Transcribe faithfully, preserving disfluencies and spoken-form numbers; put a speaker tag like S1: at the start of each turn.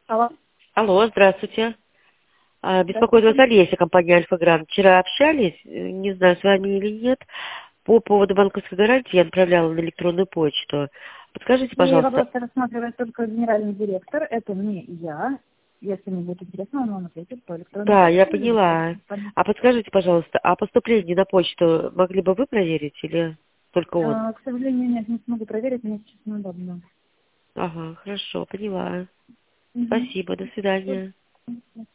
S1: Алло,
S2: Алло, здравствуйте. А, Беспокоит вас
S1: здравствуйте.
S2: Олеся, компания Альфа-Грант. Вчера общались, э, не знаю, с вами или нет, по поводу банковской гарантии я отправляла на электронную почту. Подскажите,
S1: И
S2: пожалуйста.
S1: вопрос рассматривает только генеральный директор. Это не я. Если мне будет интересно, он вам ответит по электронной
S2: Да, я
S1: почте или почте
S2: поняла.
S1: компании.
S2: А подскажите, пожалуйста, а поступление на почту могли бы вы проверить или только он?
S1: А, к сожалению, нет, не смогу проверить, мне сейчас неудобно.
S2: Ага, хорошо, поняла.
S1: Угу.
S2: Спасибо, до свидания.